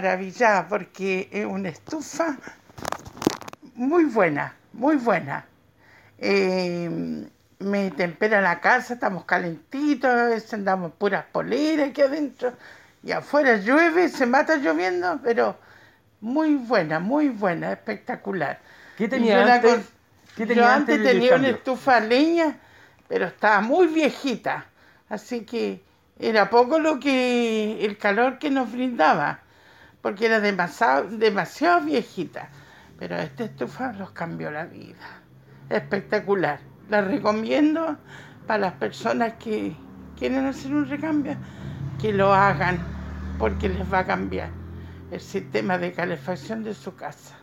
Maravillada porque es una estufa muy buena, muy buena. Me tempera la casa, estamos calentitos, a veces andamos puras poleras aquí adentro y afuera llueve, se mata lloviendo, pero muy buena, espectacular. ¿Qué Y tenía antes? ¿Qué yo tenía antes antes del tenía una cambio? estufa a leña, pero estaba muy viejita, así que era poco el calor que nos brindaba, porque era demasiado viejita. Pero esta estufa los cambió la vida. Espectacular. La recomiendo para las personas que quieren hacer un recambio, que lo hagan, porque les va a cambiar el sistema de calefacción de su casa.